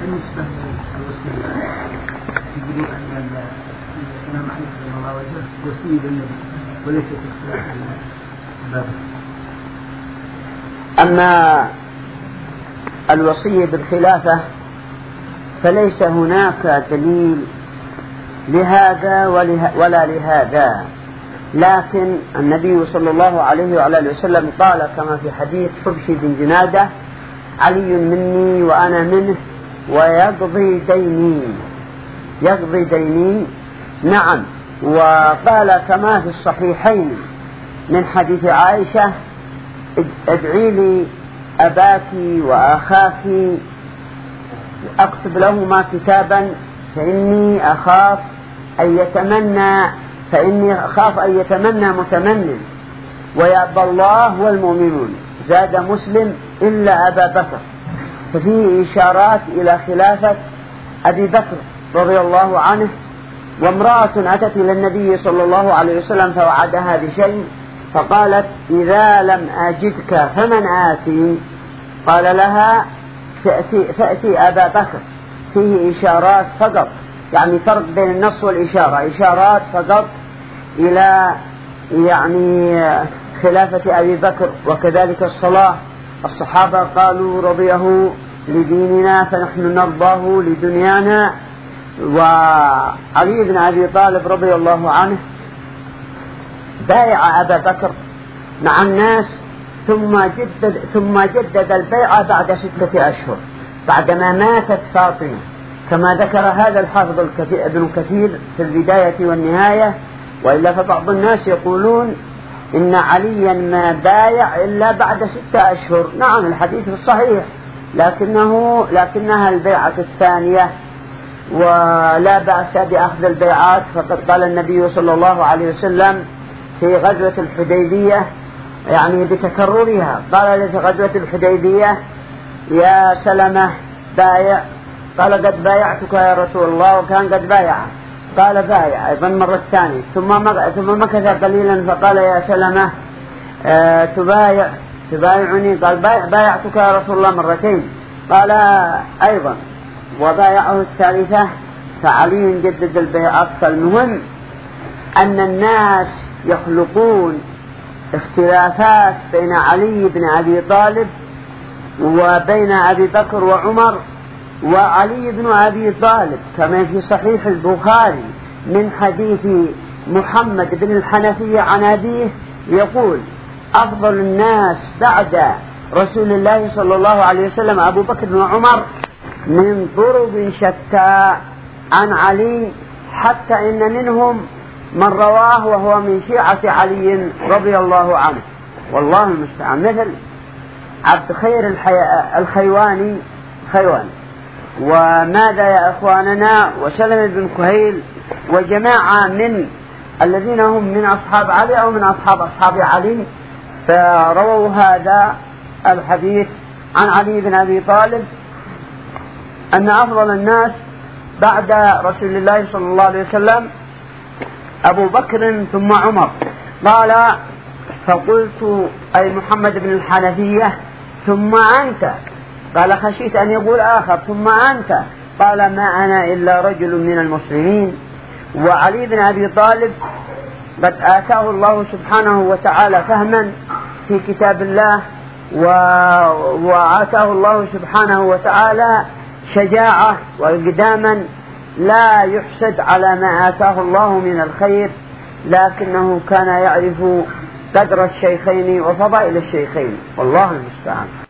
بالنسبة للوصية يقولون أن الإمام علي رضي الله عنه وصي بالنبي وليس اختلاف الباب. أما الوصية بالخلافة فليس هناك دليل لهذا ولا لهذا، لكن النبي صلى الله عليه وعلى وسلم قال كما في حديث حبشي بن جنادة: علي مني وأنا منه ويقضي ديني. نعم. وقال كما في الصحيحين من حديث عائشة: ادعي لي أباك وأخاك أكتب لهما كتابا فإني أخاف أن يتمنى متمن ويأبى الله والمؤمنون. زاد مسلم: إلا أبا بكر. ففيه إشارات إلى خلافة أبي بكر رضي الله عنه. وامرأة أتت إلى النبي صلى الله عليه وسلم فوعدها بشيء فقالت: إذا لم أجدك فمن آتي؟ قال لها: فأتي أبا بكر. فيه إشارات فقط، يعني فرق بين النص والإشارة، إشارات فقط إلى يعني خلافة أبي بكر. وكذلك الصلاة، الصحابة قالوا: رضيه لديننا فنحن نرضاه لدنيانا. وعلي بن أبي طالب رضي الله عنه بايع أبا بكر مع الناس ثم جدد البيعة بعد 6 أشهر بعدما ماتت فاطمة، كما ذكر هذا الحافظ ابن كثير في البداية والنهاية. وإلا فبعض الناس يقولون إن عليا ما بايع إلا بعد 6 أشهر. نعم، الحديث الصحيح، لكنها البيعة الثانية، ولا بأس بأخذ البيعات. فقد قال النبي صلى الله عليه وسلم في غزوة الحديبية، يعني بتكررها، قال في غزوة الحديبية: يا سلمة بايع. قال: قد بايعتك يا رسول الله. وكان قد بايع. قال: بايع أيضا مرة ثانية. ثم مكث قليلا فقال: يا سلمة تبايعني؟ قال: بايعتك يا رسول الله مرتين. قال أيضا، وبايعه الثالثة. فعلي جدد البيعات. فالمهم أن الناس يخلقون اختلافات بين علي بن أبي طالب وبين أبي بكر وعمر. وعلي بن أبي طالب كما في صحيح البخاري من حديث محمد بن الحنفية عن أبيه يقول: أفضل الناس بعد رسول الله صلى الله عليه وسلم أبو بكر وعمر من طرق شتى عن علي، حتى إن منهم من رواه وهو من شيعة علي رضي الله عنه، والله المستعان، مثل عبد خير الخيواني. وماذا يا أخواننا؟ وسلم بن كهيل وجماعة من الذين هم من أصحاب علي أو من أصحاب علي، فرووا هذا الحديث عن علي بن أبي طالب أن أفضل الناس بعد رسول الله صلى الله عليه وسلم أبو بكر ثم عمر. قال: فقلت أي محمد بن الحنفية: ثم أنت؟ قال: خشيت أن يقول آخر: ثم أنت؟ قال: ما أنا إلا رجل من المسلمين. وعلي بن أبي طالب قد آتاه الله سبحانه وتعالى فهما في كتاب الله، وآتاه الله سبحانه وتعالى شجاعة وإقداما لا يحسد على ما آتاه الله من الخير، لكنه كان يعرف قدر الشيخين وفضائل الشيخين، والله المستعان.